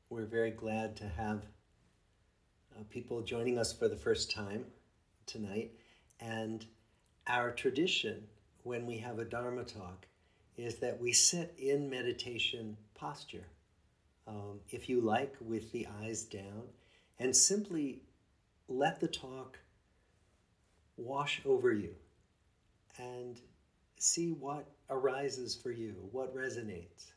We're very glad to have people joining us for the first time tonight. And our tradition when we have a Dharma talk is that we sit in meditation posture, if you like, with the eyes down, and simply let the talk wash over you and see what arises for you, what resonates.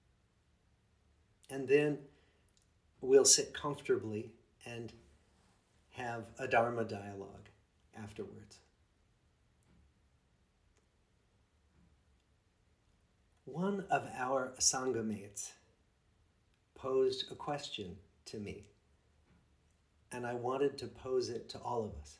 And then we'll sit comfortably and have a Dharma dialogue afterwards. One of our Sangha mates posed a question to me, and I wanted to pose it to all of us.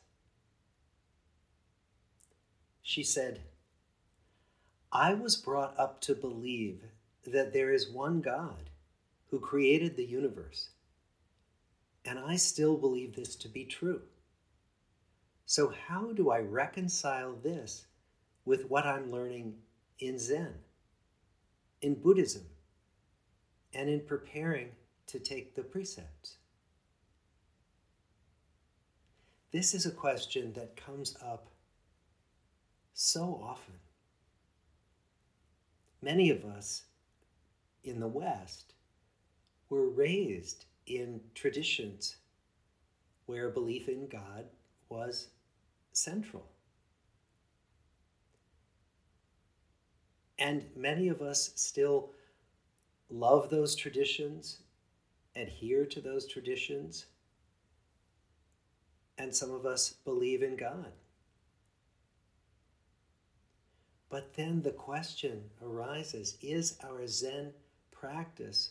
She said, I was brought up to believe that there is one God who created the universe, and I still believe this to be true. So how do I reconcile this with what I'm learning in Zen, in Buddhism, and in preparing to take the precepts? This is a question that comes up so often. Many of us in the West were raised in traditions where belief in God was central. And many of us still love those traditions, adhere to those traditions, and some of us believe in God. But then the question arises, is our Zen practice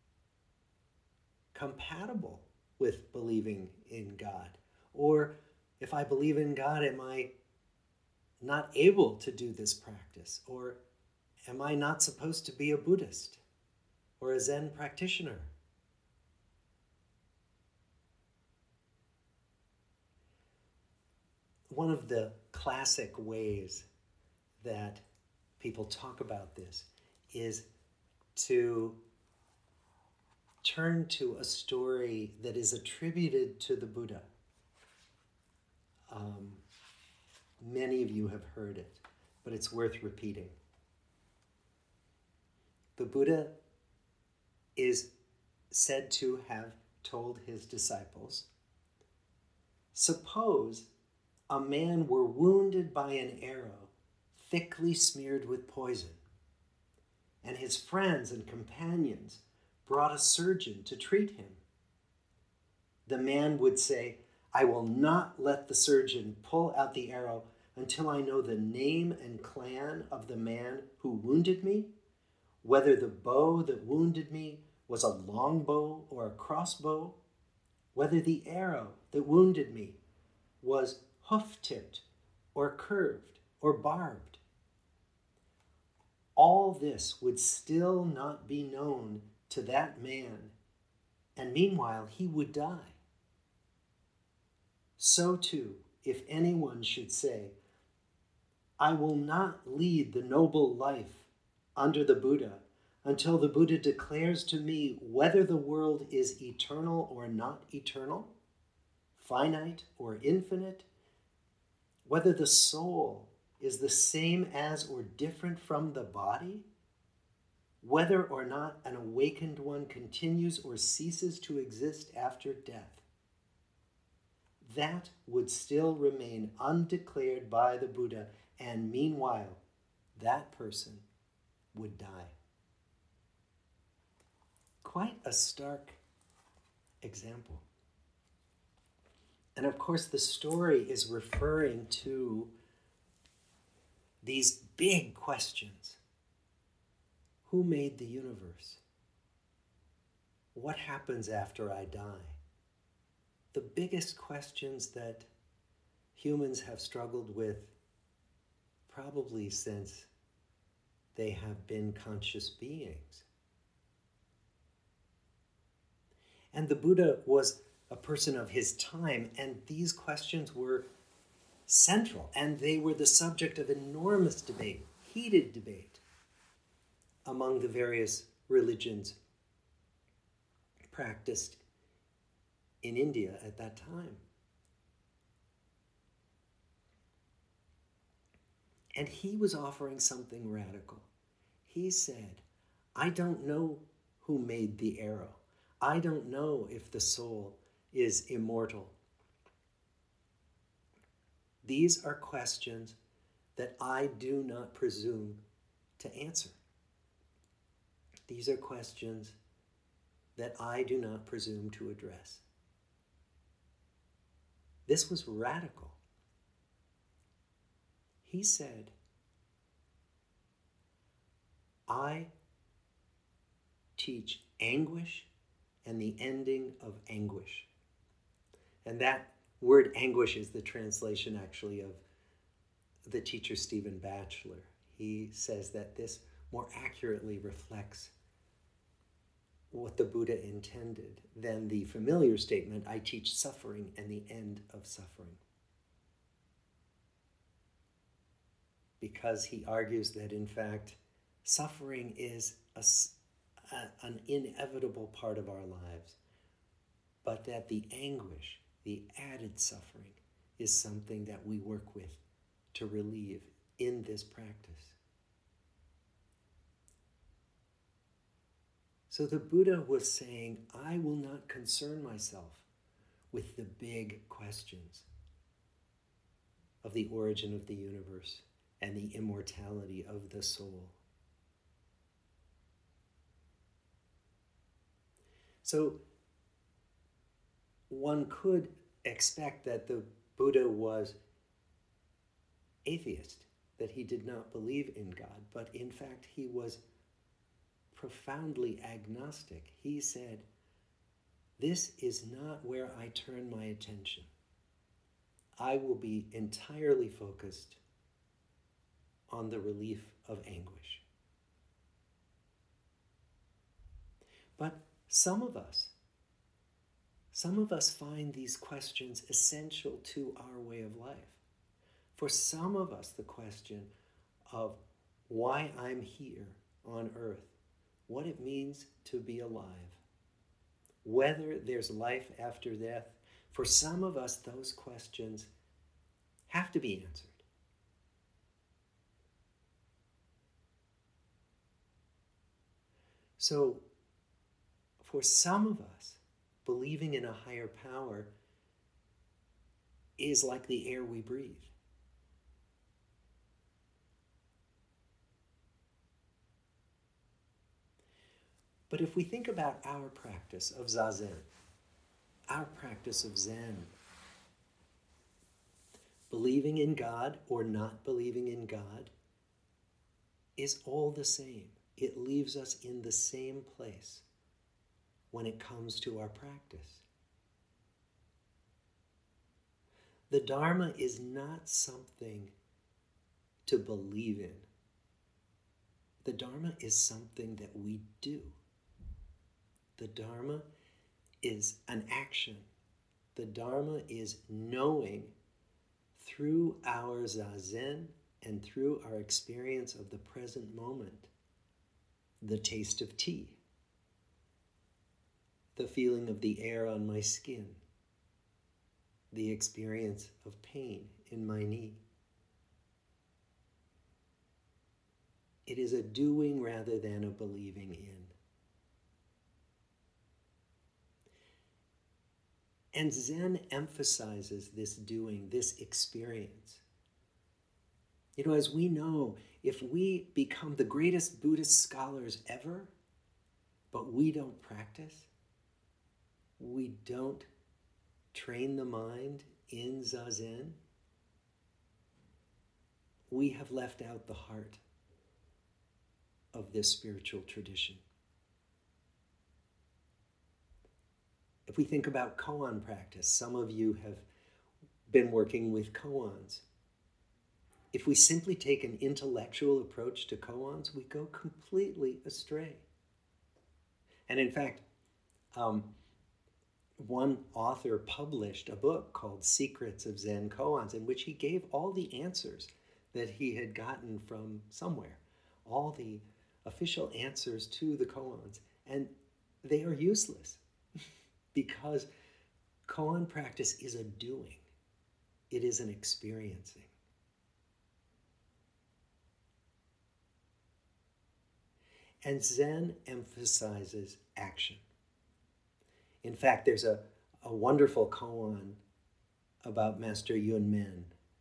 compatible with believing in God? Or if I believe in God, am I not able to do this practice? Or am I not supposed to be a Buddhist or a Zen practitioner? One of the classic ways that people talk about this is to turn to a story that is attributed to the Buddha. Many of you have heard it, but it's worth repeating. The Buddha is said to have told his disciples, suppose a man were wounded by an arrow thickly smeared with poison, and his friends and companions brought a surgeon to treat him. The man would say, I will not let the surgeon pull out the arrow until I know the name and clan of the man who wounded me, whether the bow that wounded me was a long bow or a crossbow, whether the arrow that wounded me was hoof-tipped or curved or barbed. All this would still not be known to that man, and meanwhile he would die. So too, if anyone should say, I will not lead the noble life under the Buddha until the Buddha declares to me whether the world is eternal or not eternal, finite or infinite, whether the soul is the same as or different from the body, whether or not an awakened one continues or ceases to exist after death, that would still remain undeclared by the Buddha, and meanwhile, that person would die. Quite a stark example. And of course, the story is referring to these big questions. Who made the universe? What happens after I die? The biggest questions that humans have struggled with probably since they have been conscious beings. And the Buddha was a person of his time, and these questions were central, and they were the subject of enormous debate, heated debate, among the various religions practiced in India at that time. And he was offering something radical. He said, I don't know who made the arrow. I don't know if the soul is immortal. These are questions that I do not presume to answer. These are questions that I do not presume to address. This was radical. He said, I teach anguish and the ending of anguish. And that word anguish is the translation actually of the teacher Stephen Batchelor. He says that this more accurately reflects what the Buddha intended than the familiar statement, I teach suffering and the end of suffering. Because he argues that, in fact, suffering is an inevitable part of our lives, but that the anguish, the added suffering, is something that we work with to relieve in this practice. So the Buddha was saying, I will not concern myself with the big questions of the origin of the universe and the immortality of the soul. So one could expect that the Buddha was atheist, that he did not believe in God, but in fact he was profoundly agnostic. He said, this is not where I turn my attention. I will be entirely focused on the relief of anguish. But some of us find these questions essential to our way of life. For some of us, the question of why I'm here on earth, what it means to be alive, whether there's life after death, for some of us, those questions have to be answered. So, for some of us, believing in a higher power is like the air we breathe. But if we think about our practice of Zazen, our practice of Zen, believing in God or not believing in God is all the same. It leaves us in the same place when it comes to our practice. The Dharma is not something to believe in. The Dharma is something that we do. The Dharma is an action. The Dharma is knowing through our Zazen and through our experience of the present moment, the taste of tea, the feeling of the air on my skin, the experience of pain in my knee. It is a doing rather than a believing in. And Zen emphasizes this doing, this experience. You know, as we know, if we become the greatest Buddhist scholars ever, but we don't practice, we don't train the mind in Zazen, we have left out the heart of this spiritual tradition. If we think about koan practice, some of you have been working with koans. If we simply take an intellectual approach to koans, we go completely astray. And in fact, one author published a book called Secrets of Zen Koans, in which he gave all the answers that he had gotten from somewhere, all the official answers to the koans, and they are useless. because koan practice is a doing. It is an experiencing. And Zen emphasizes action. In fact, there's a wonderful koan about Master Yunmen.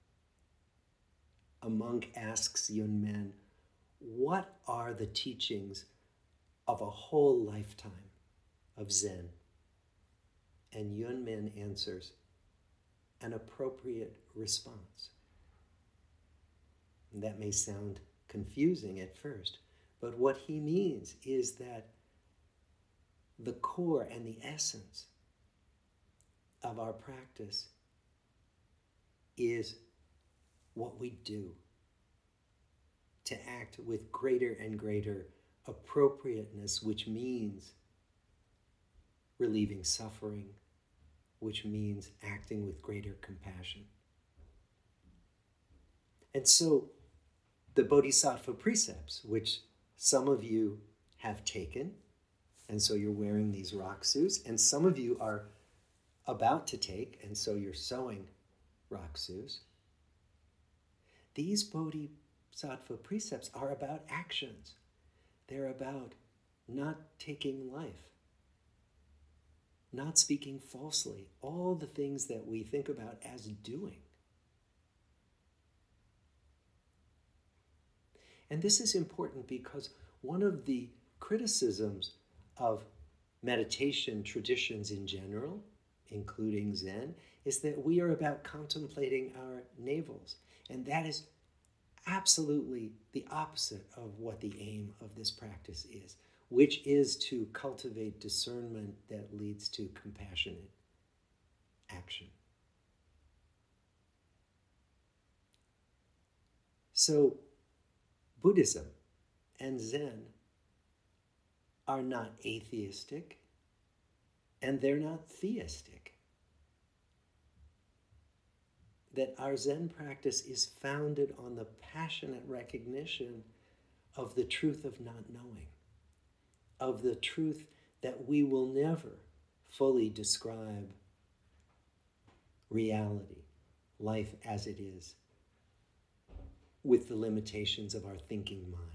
A monk asks Yunmen, what are the teachings of a whole lifetime of Zen? And Yunmen answers, an appropriate response. And that may sound confusing at first, but what he means is that the core and the essence of our practice is what we do, to act with greater and greater appropriateness, which means relieving suffering, which means acting with greater compassion. And so the Bodhisattva precepts, which some of you have taken, and so you're wearing these rakusus, and some of you are about to take, and so you're sewing rakusus. These Bodhisattva precepts are about actions. They're about not taking life, not speaking falsely, all the things that we think about as doing. And this is important because one of the criticisms of meditation traditions in general, including Zen, is that we are about contemplating our navels. And that is absolutely the opposite of what the aim of this practice is, which is to cultivate discernment that leads to compassionate action. So, Buddhism and Zen are not atheistic, and they're not theistic. That our Zen practice is founded on the passionate recognition of the truth of not knowing, of the truth that we will never fully describe reality, life as it is, with the limitations of our thinking minds.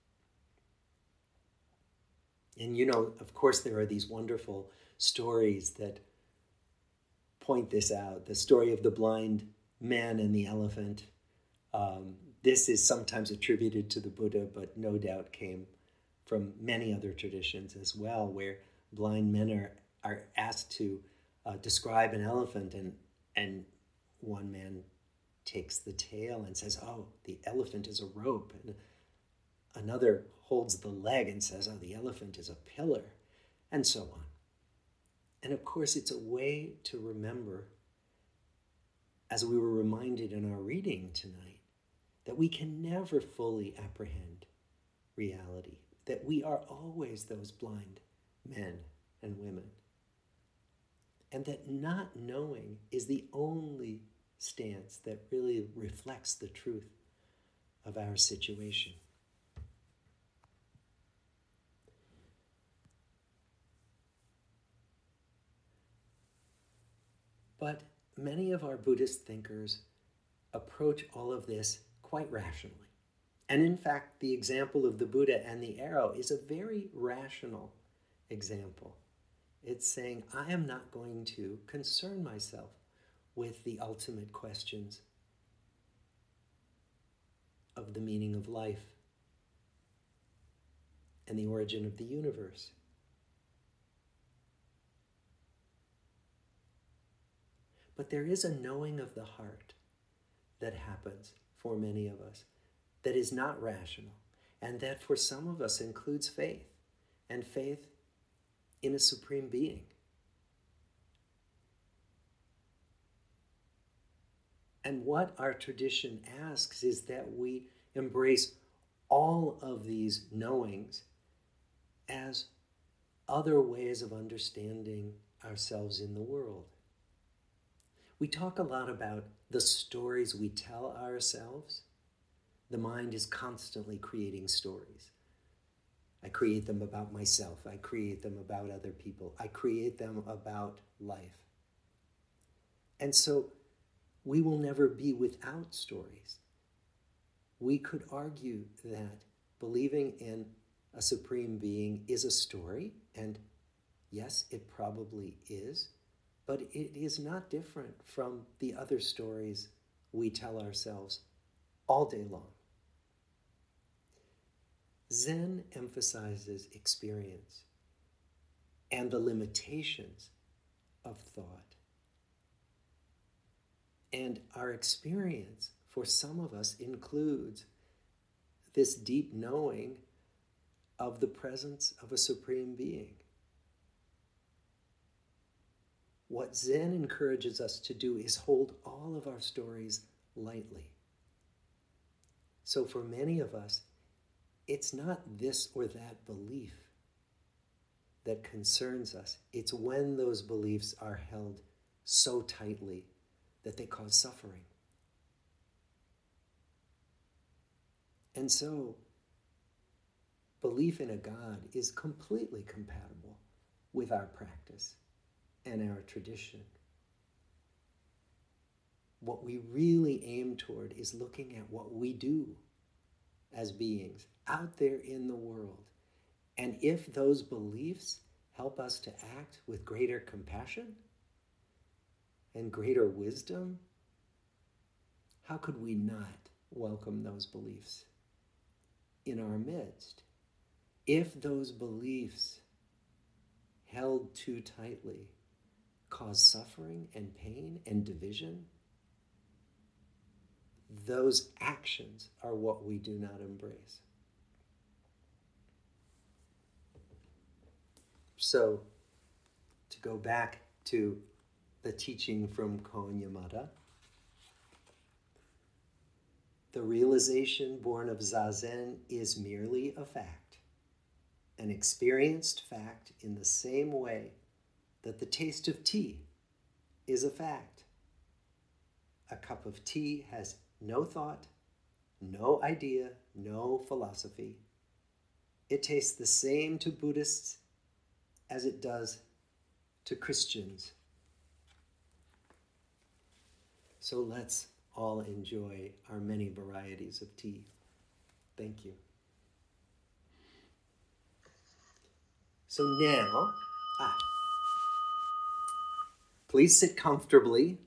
And of course, there are these wonderful stories that point this out. The story of the blind man and the elephant. This is sometimes attributed to the Buddha, but no doubt came from many other traditions as well, where blind men are asked to describe an elephant, and one man takes the tail and says, oh, the elephant is a rope, and another holds the leg and says, oh, the elephant is a pillar, and so on. And of course, it's a way to remember, as we were reminded in our reading tonight, that we can never fully apprehend reality, that we are always those blind men and women, and that not knowing is the only stance that really reflects the truth of our situation. But many of our Buddhist thinkers approach all of this quite rationally. And in fact, the example of the Buddha and the arrow is a very rational example. It's saying, I am not going to concern myself with the ultimate questions of the meaning of life and the origin of the universe. But there is a knowing of the heart that happens for many of us that is not rational, and that for some of us includes faith, and faith in a supreme being. And what our tradition asks is that we embrace all of these knowings as other ways of understanding ourselves in the world. We talk a lot about the stories we tell ourselves. The mind is constantly creating stories. I create them about myself. I create them about other people. I create them about life. And so we will never be without stories. We could argue that believing in a supreme being is a story, and yes, it probably is, but it is not different from the other stories we tell ourselves all day long. Zen emphasizes experience and the limitations of thought. And our experience, for some of us, includes this deep knowing of the presence of a supreme being. What Zen encourages us to do is hold all of our stories lightly. So for many of us, it's not this or that belief that concerns us. It's when those beliefs are held so tightly that they cause suffering. And so, belief in a God is completely compatible with our practice and our tradition. What we really aim toward is looking at what we do as beings out there in the world. And if those beliefs help us to act with greater compassion and greater wisdom, how could we not welcome those beliefs in our midst? If those beliefs held too tightly cause suffering and pain and division, those actions are what we do not embrace. So, to go back to the teaching from Koun Yamada, the realization born of Zazen is merely a fact, an experienced fact in the same way that the taste of tea is a fact. A cup of tea has no thought, no idea, no philosophy. It tastes the same to Buddhists as it does to Christians. So let's all enjoy our many varieties of tea. Thank you. So now, please sit comfortably